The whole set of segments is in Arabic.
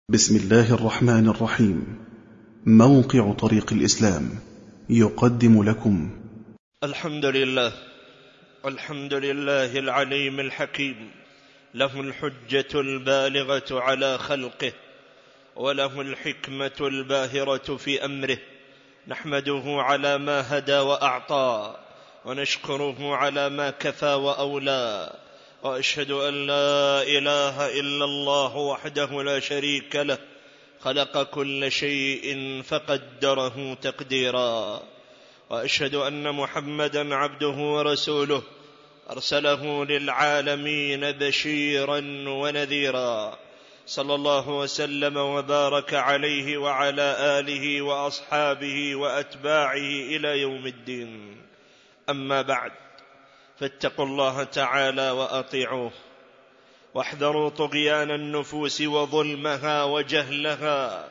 بسم الله الرحمن الرحيم. موقع طريق الإسلام يقدم لكم الحمد لله العليم الحكيم، له الحجة البالغة على خلقه، وله الحكمة الباهرة في أمره. نحمده على ما هدى وأعطى، ونشكره على ما كفى وأولى، وأشهد أن لا إله إلا الله وحده لا شريك له، خلق كل شيء فقدره تقديرا. وأشهد أن محمدًا عبده ورسوله، أرسله للعالمين بشيرا ونذيرا، صلى الله وسلم وبارك عليه وعلى آله وأصحابه وأتباعه إلى يوم الدين. أما بعد، فاتقوا الله تعالى وأطيعوه، واحذروا طغيان النفوس وظلمها وجهلها،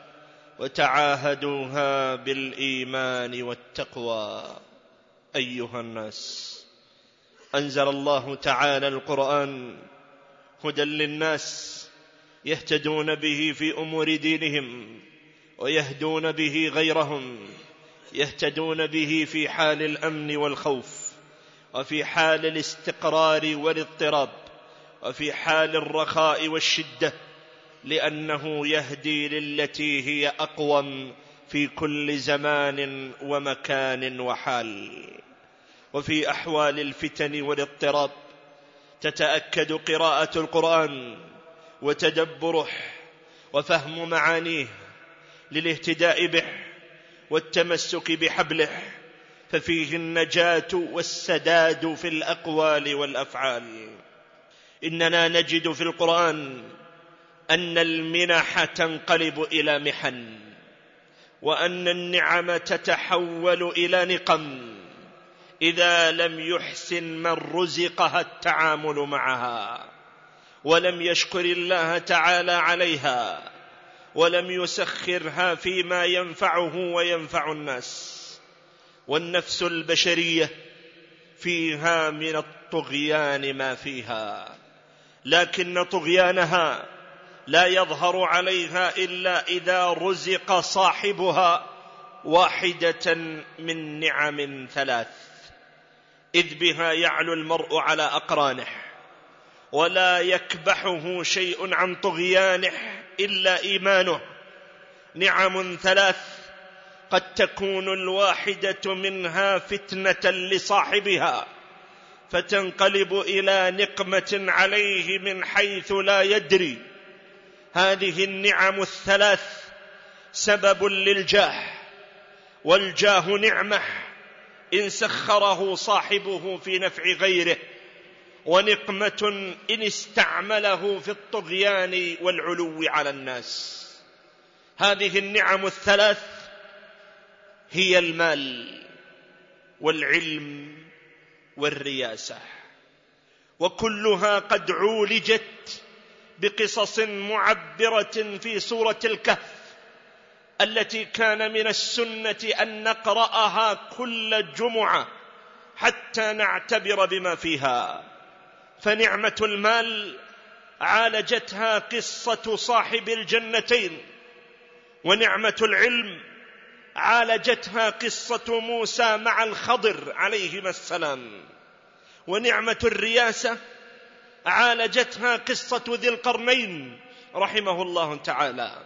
وتعاهدوها بالإيمان والتقوى. أيها الناس، أنزل الله تعالى القرآن هدى للناس يهتدون به في أمور دينهم، ويهدون به غيرهم، يهتدون به في حال الأمن والخوف، وفي حال الاستقرار والاضطراب، وفي حال الرخاء والشدة، لأنه يهدي للتي هي أقوم في كل زمان ومكان وحال. وفي أحوال الفتن والاضطراب تتأكد قراءة القرآن وتدبره وفهم معانيه للاهتداء به والتمسك بحبله، ففيه النجاة والسداد في الأقوال والأفعال. إننا نجد في القرآن أن المنح تنقلب إلى محن، وأن النعم تتحول إلى نقم إذا لم يحسن من رزقها التعامل معها، ولم يشكر الله تعالى عليها، ولم يسخرها فيما ينفعه وينفع الناس. والنفس البشرية فيها من الطغيان ما فيها، لكن طغيانها لا يظهر عليها إلا إذا رزق صاحبها واحدة من نعم ثلاث، إذ بها يعلو المرء على أقرانه، ولا يكبحه شيء عن طغيانه إلا إيمانه. نعم ثلاث قد تكون الواحدة منها فتنة لصاحبها، فتنقلب إلى نقمة عليه من حيث لا يدري. هذه النعم الثلاث سبب للجاه، والجاه نعمة إن سخره صاحبه في نفع غيره، ونقمة إن استعمله في الطغيان والعلو على الناس. هذه النعم الثلاث هي المال والعلم والرياسة، وكلها قد عولجت بقصص معبرة في سورة الكهف، التي كان من السنة أن نقرأها كل جمعة حتى نعتبر بما فيها. فنعمة المال عالجتها قصة صاحب الجنتين، ونعمة العلم عالجتها قصة موسى مع الخضر عليهما السلام، ونعمة الرياسة عالجتها قصة ذي القرنين رحمه الله تعالى.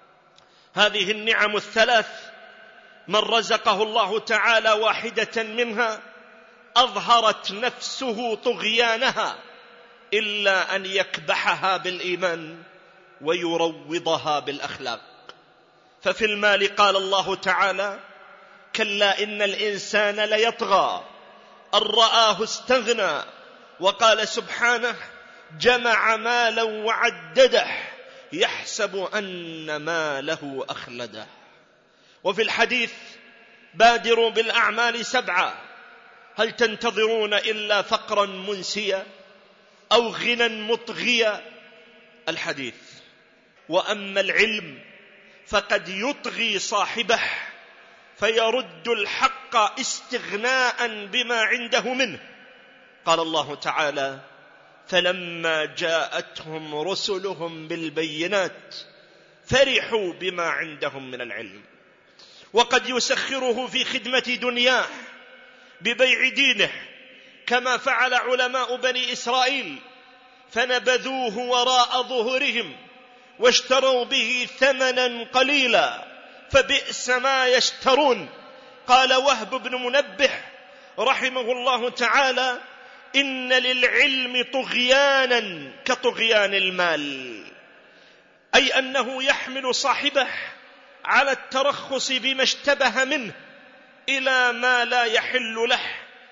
هذه النعم الثلاث من رزقه الله تعالى واحدة منها أظهرت نفسه طغيانها، إلا أن يكبحها بالإيمان ويروضها بالأخلاق. ففي المال قال الله تعالى: كلا إن الإنسان ليطغى أن رآه استغنى. وقال سبحانه: جمع مالا وعدده يحسب أن ماله أخلده. وفي الحديث: بادروا بالأعمال 7، هل تنتظرون إلا فقرا منسيا أو غنى مطغيا؟ الحديث. وأما العلم فقد يطغي صاحبه فيرد الحق استغناء بما عنده منه. قال الله تعالى: فلما جاءتهم رسلهم بالبينات فرحوا بما عندهم من العلم، وقد يسخره في خدمة دنياه ببيع دينه، كما فعل علماء بني إسرائيل فنبذوه وراء ظهورهم واشتروا به ثمنا قليلا فبئس ما يشترون. قال وهب بن منبه رحمه الله تعالى: إن للعلم طغيانا كطغيان المال، أي أنه يحمل صاحبه على الترخص بما اشتبه منه إلى ما لا يحل له،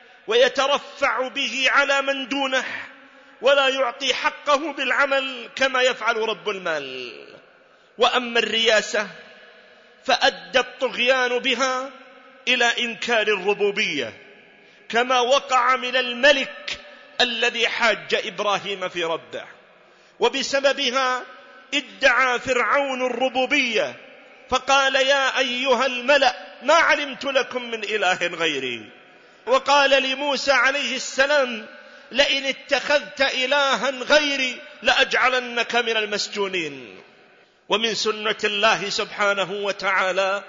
ويترفع به على من دونه، ولا يعطي حقه بالعمل كما يفعل رب المال. وأما الرياسة فأدى الطغيان بها إلى إنكار الربوبية، كما وقع من الملك الذي حاج إبراهيم في ربه، وبسببها ادعى فرعون الربوبية فقال: يا أيها الملأ ما علمت لكم من إله غيري. وقال لموسى عليه السلام: لئن اتخذت إلها غيري لأجعلنك من المسجونين. ومن سنة الله سبحانه وتعالى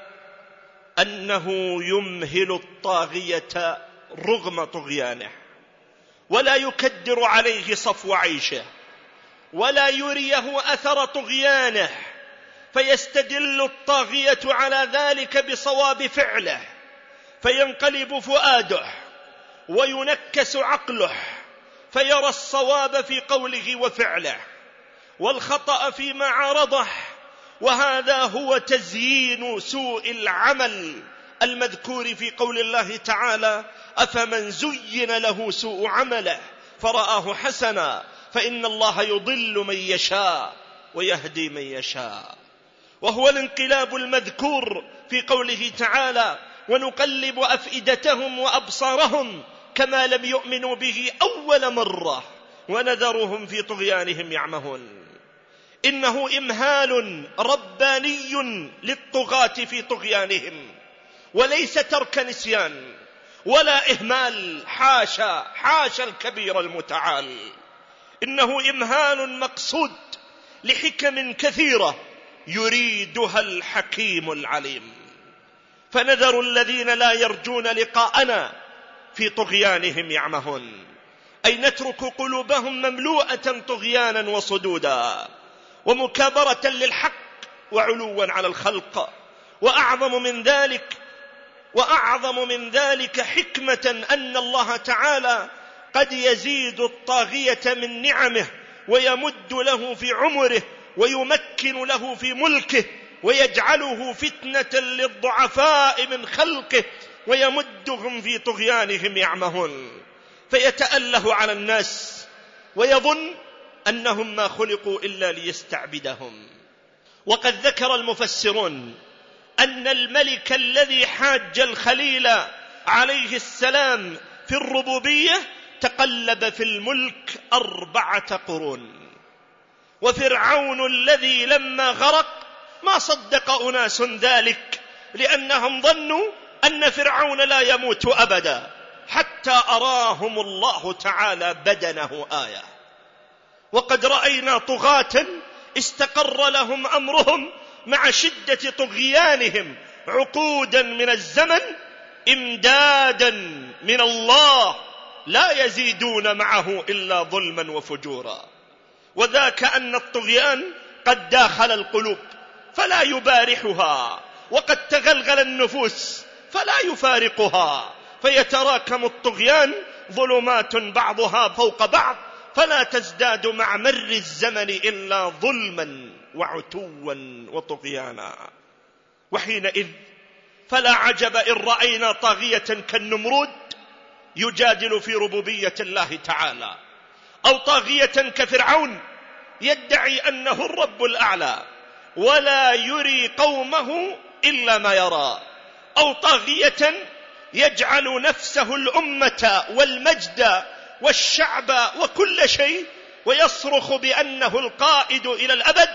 أنه يمهل الطاغية رغم طغيانه، ولا يكدر عليه صفو عيشه، ولا يريه أثر طغيانه، فيستدل الطاغية على ذلك بصواب فعله، فينقلب فؤاده وينكس عقله، فيرى الصواب في قوله وفعله والخطأ فيما عارضه. وهذا هو تزيين سوء العمل المذكور في قول الله تعالى: أفمن زين له سوء عمله فرآه حسنا فإن الله يضل من يشاء ويهدي من يشاء. وهو الانقلاب المذكور في قوله تعالى: ونقلب أفئدتهم وأبصارهم كما لم يؤمنوا به أول مرة ونذرهم في طغيانهم يعمهون. إنه إمهال رباني للطغاة في طغيانهم، وليس ترك نسيان ولا إهمال، حاشا الكبير المتعال. إنه إمهال مقصود لحكم كثيرة يريدها الحكيم العليم. فنذر الذين لا يرجون لقاءنا في طغيانهم يعمهون، أي نترك قلوبهم مملوءة طغيانا وصدودا ومكابرة للحق وعلوا على الخلق. وأعظم من ذلك حكمة أن الله تعالى قد يزيد الطاغية من نعمه ويمد له في عمره ويمكن له في ملكه، ويجعله فتنة للضعفاء من خلقه ويمدهم في طغيانهم يعمهون، فيتأله على الناس ويظن أنهم ما خلقوا إلا ليستعبدهم. وقد ذكر المفسرون أن الملك الذي حاج الخليل عليه السلام في الربوبية تقلب في الملك 4 قرون. وفرعون الذي لما غرق ما صدق أناس ذلك، لأنهم ظنوا أن فرعون لا يموت أبدا، حتى أراهم الله تعالى بدنه آية. وقد رأينا طغاة استقر لهم أمرهم مع شدة طغيانهم عقودا من الزمن إمدادا من الله لا يزيدون معه إلا ظلما وفجورا. وذاك أن الطغيان قد داخل القلوب فلا يبارحها، وقد تغلغل النفوس فلا يفارقها، فيتراكم الطغيان ظلمات بعضها فوق بعض، فلا تزداد مع مر الزمن إلا ظلما وعتوا وطغيانا. وحينئذ فلا عجب إن رأينا طاغية كالنمرود يجادل في ربوبية الله تعالى، أو طاغية كفرعون يدعي أنه الرب الأعلى ولا يري قومه إلا ما يرى، أو طاغية يجعل نفسه الأمة والمجد والشعب وكل شيء ويصرخ بأنه القائد إلى الأبد،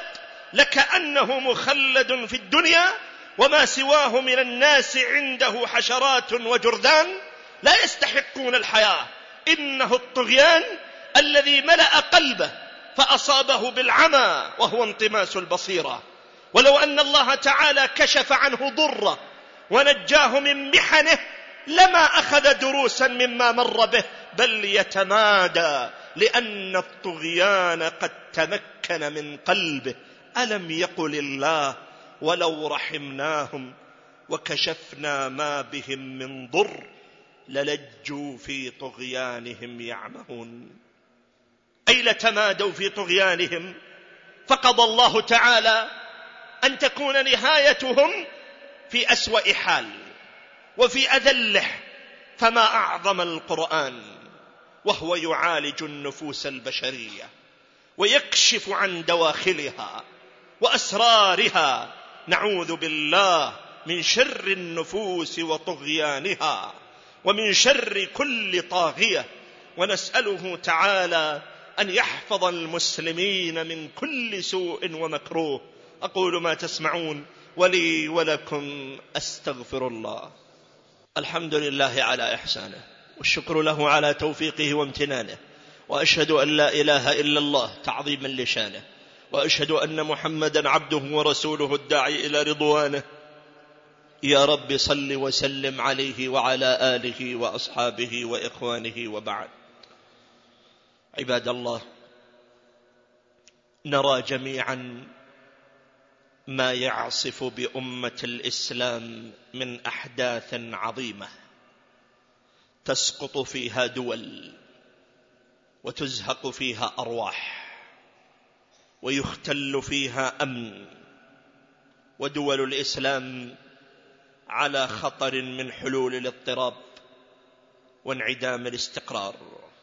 لكأنه مخلد في الدنيا وما سواه من الناس عنده حشرات وجرذان لا يستحقون الحياة. إنه الطغيان الذي ملأ قلبه فأصابه بالعمى وهو انطماس البصيرة، ولو أن الله تعالى كشف عنه ضره ونجاه من محنه لما أخذ دروسا مما مر به، بل يتمادى لأن الطغيان قد تمكن من قلبه. ألم يقل الله ولو رحمناهم وكشفنا ما بهم من ضر للجوا في طغيانهم يعمهون. أي لتمادوا في طغيانهم، فقضى الله تعالى أن تكون نهايتهم في أسوأ حال وفي أذله. فما أعظم القرآن وهو يعالج النفوس البشرية ويكشف عن دواخلها وأسرارها. نعوذ بالله من شر النفوس وطغيانها ومن شر كل طاغية، ونسأله تعالى أن يحفظ المسلمين من كل سوء ومكروه. أقول ما تسمعون ولي ولكم أستغفر الله. الحمد لله على إحسانه، والشكر له على توفيقه وامتنانه، وأشهد أن لا إله إلا الله تعظيما لشانه، وأشهد أن محمدا عبده ورسوله الداعي إلى رضوانه. يا رب صل وسلم عليه وعلى آله وأصحابه وإخوانه، وبعد. عباد الله، نرى جميعا ما يعصف بأمة الإسلام من أحداث عظيمة تسقط فيها دول وتزهق فيها أرواح ويختل فيها أمن، ودول الإسلام على خطر من حلول الاضطراب وانعدام الاستقرار،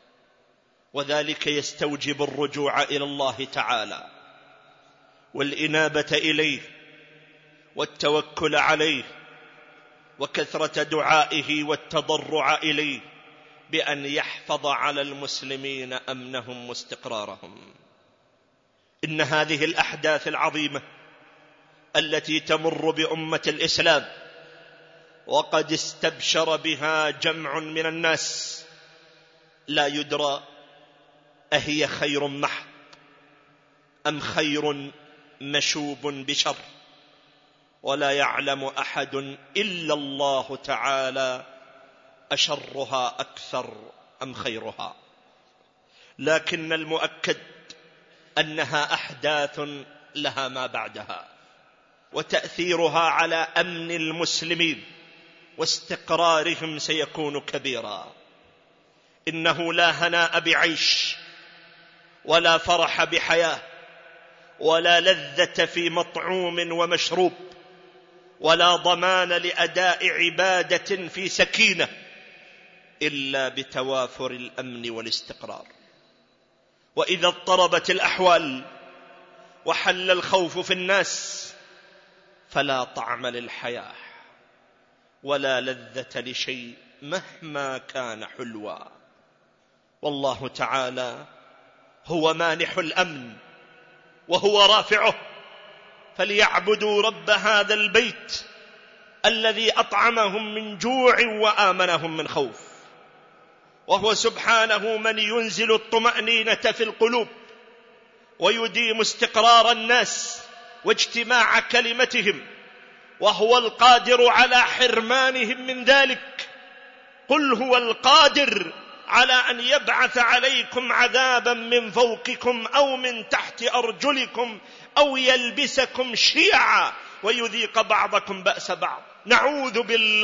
وذلك يستوجب الرجوع إلى الله تعالى والإنابة إليه والتوكل عليه وكثرة دعائه والتضرع إليه بأن يحفظ على المسلمين أمنهم واستقرارهم. إن هذه الأحداث العظيمة التي تمر بأمة الإسلام وقد استبشر بها جمع من الناس لا يدرى أهي خير محض أم خير مشوب بشر، ولا يعلم أحد إلا الله تعالى أشرها أكثر أم خيرها. لكن المؤكد أنها أحداث لها ما بعدها، وتأثيرها على أمن المسلمين واستقرارهم سيكون كبيرا. إنه لا هناء بعيش ولا فرح بحياة ولا لذة في مطعوم ومشروب ولا ضمان لأداء عبادة في سكينة إلا بتوافر الأمن والاستقرار. وإذا اضطربت الأحوال وحل الخوف في الناس فلا طعم للحياة ولا لذة لشيء مهما كان حلوا. والله تعالى هو مانح الأمن وهو رافعه، فليعبدوا رب هذا البيت الذي أطعمهم من جوع وآمنهم من خوف. وهو سبحانه من ينزل الطمأنينة في القلوب ويديم استقرار الناس واجتماع كلمتهم، وهو القادر على حرمانهم من ذلك. قل هو القادر على أن يبعث عليكم عذابا من فوقكم أو من تحت أرجلكم أو يلبسكم شيعا ويذيق بعضكم بأس بعض. نعوذ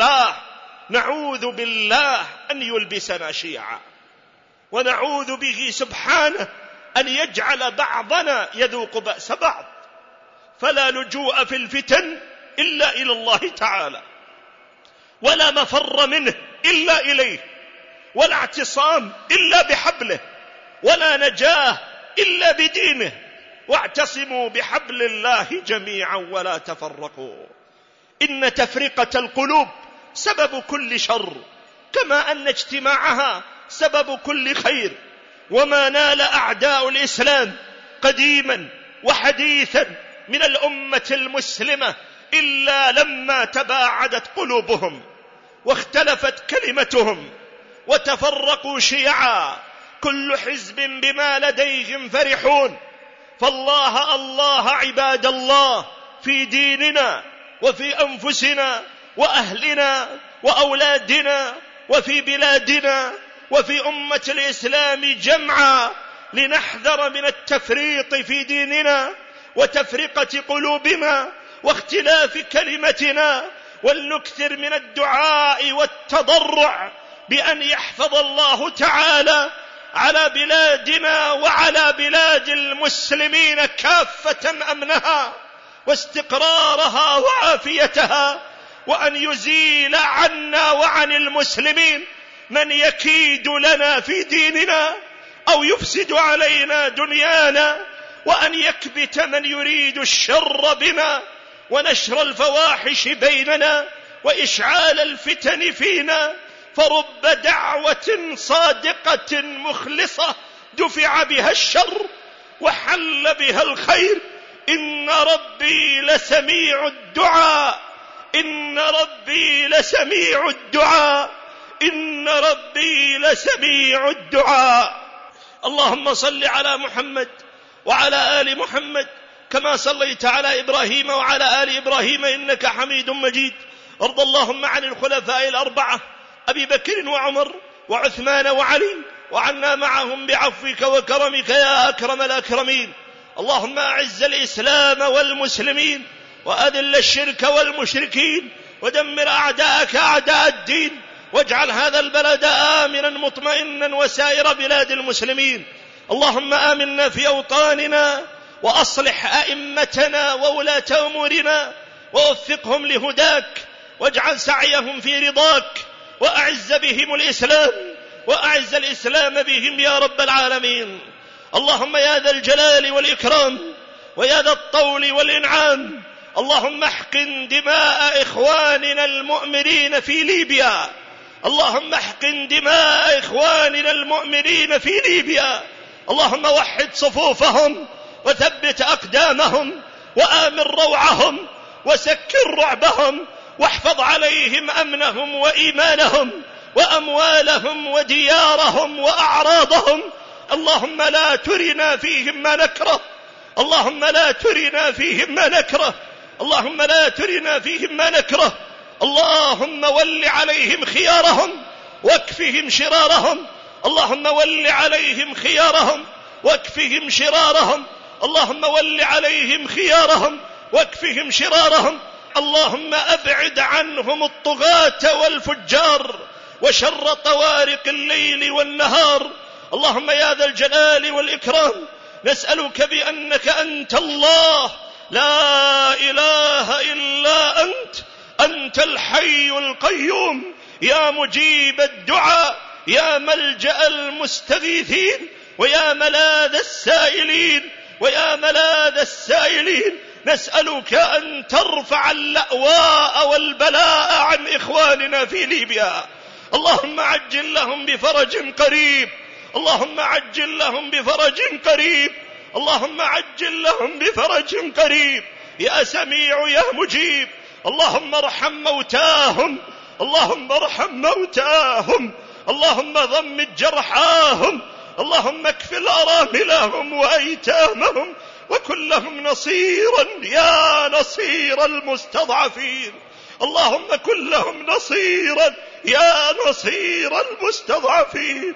بالله أن يلبسنا شيعا، ونعوذ به سبحانه أن يجعل بعضنا يذوق بأس بعض. فلا لجوء في الفتن إلا إلى الله تعالى، ولا مفر منه إلا إليه، ولا اعتصام إلا بحبله، ولا نجاة إلا بدينه. واعتصموا بحبل الله جميعا ولا تفرقوا. إن تفرقة القلوب سبب كل شر، كما أن اجتماعها سبب كل خير. وما نال أعداء الإسلام قديما وحديثا من الأمة المسلمة إلا لما تباعدت قلوبهم واختلفت كلمتهم وتفرقوا شيعا، كل حزب بما لديهم فرحون. فالله الله عباد الله في ديننا وفي أنفسنا وأهلنا وأولادنا وفي بلادنا وفي أمة الإسلام جمعا، لنحذر من التفريط في ديننا وتفرقة قلوبنا واختلاف كلمتنا، ولنكثر من الدعاء والتضرع بأن يحفظ الله تعالى على بلادنا وعلى بلاد المسلمين كافة أمنها واستقرارها وعافيتها، وأن يزيل عنا وعن المسلمين من يكيد لنا في ديننا أو يفسد علينا دنيانا، وأن يكبت من يريد الشر بنا ونشر الفواحش بيننا وإشعال الفتن فينا. فرب دعوة صادقة مخلصة دفع بها الشر وحل بها الخير. إن ربي لسميع الدعاء، إن ربي لسميع الدعاء، إن ربي لسميع الدعاء. اللهم صل على محمد وعلى آل محمد كما صليت على إبراهيم وعلى آل إبراهيم إنك حميد مجيد. ارض اللهم عن الخلفاء الأربعة أبي بكر وعمر وعثمان وعلي، وعنا معهم بعفوك وكرمك يا أكرم الأكرمين. اللهم أعز الإسلام والمسلمين وأذل الشرك والمشركين ودمر أعداءك أعداء الدين، واجعل هذا البلد آمنا مطمئنا وسائر بلاد المسلمين. اللهم آمنا في أوطاننا وأصلح أئمتنا وولاة أمورنا ووفقهم لهداك، واجعل سعيهم في رضاك، وأعز بهم الإسلام وأعز الإسلام بهم يا رب العالمين. اللهم يا ذا الجلال والإكرام ويا ذا الطول والإنعام، اللهم احقن دماء إخواننا المؤمنين في ليبيا، اللهم احقن دماء إخواننا المؤمنين في ليبيا. اللهم وحد صفوفهم وثبت أقدامهم وآمن روعهم وسكر رعبهم، واحفظ عليهم أمنهم وإيمانهم وأموالهم وديارهم وأعراضهم. اللهم لا ترنا فيهم ما نكره، اللهم لا ترنا فيهم ما نكره، اللهم لا ترنا فيهم ما نكره. اللهم ول عليهم خيارهم واكفهم شرارهم، اللهم ول عليهم خيارهم واكفهم شرارهم، اللهم ول عليهم خيارهم واكفهم شرارهم. اللهم أبعد عنهم الطغاة والفجار وشر طوارق الليل والنهار. اللهم يا ذا الجلال والإكرام نسألك بأنك أنت الله لا إله إلا أنت، أنت الحي القيوم يا مجيب الدعاء، يا ملجأ المستغيثين ويا ملاذ السائلين ويا ملاذ السائلين. نسألك أن ترفع اللأواء والبلاء عن إخواننا في ليبيا. اللهم عجل لهم بفرج قريب، اللهم عجل لهم بفرج قريب، اللهم عجل لهم بفرج قريب يا سميع يا مجيب. اللهم ارحم موتاهم، اللهم ارحم موتاهم، اللهم ضمد جرحاهم، اللهم اكفل أراملهم وأيتامهم وكن لهم نصيرا يا نصير المستضعفين. اللهم كن لهم نصيرا يا نصير المستضعفين،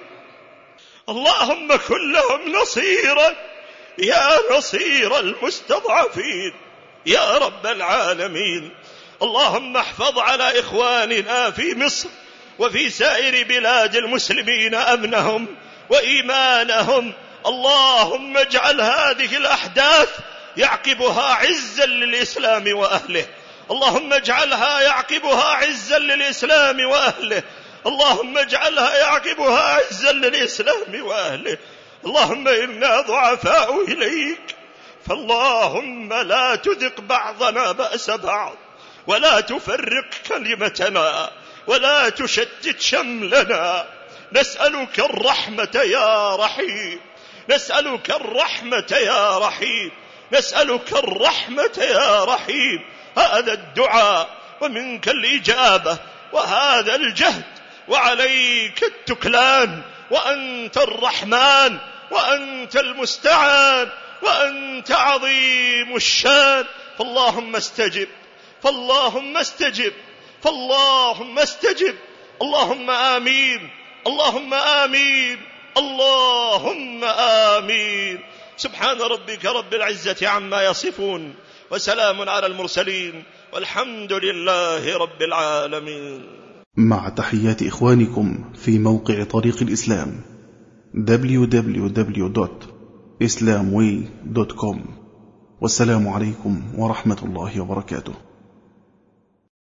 اللهم كن لهم نصيرا يا نصير المستضعفين يا رب العالمين. اللهم احفظ على إخواننا في مصر وفي سائر بلاد المسلمين أمنهم وإيمانهم. اللهم اجعل هذه الأحداث يعقبها عزا للإسلام وأهله، اللهم اجعلها يعقبها عزا للإسلام وأهله، اللهم اجعلها يعقبها عزا للإسلام وأهله. اللهم إنا ضعفاء إليك، فاللهم لا تذق بعضنا بأس بعض، ولا تفرق كلمتنا، ولا تشتت شملنا. نسألك الرحمة يا رحيم، نسألك الرحمة يا رحيم، نسألك الرحمة يا رحيم. هذا الدعاء ومنك الإجابة وهذا الجهد وعليك التكلان، وأنت الرحمن وأنت المستعان وأنت عظيم الشان. فاللهم استجب، فاللهم استجب، فاللهم استجب. اللهم آمين، اللهم آمين، اللهم آمين. سبحان ربك رب العزة عما يصفون، وسلام على المرسلين، والحمد لله رب العالمين. مع تحيات إخوانكم في موقع طريق الإسلام www.islamway.com. والسلام عليكم ورحمة الله وبركاته.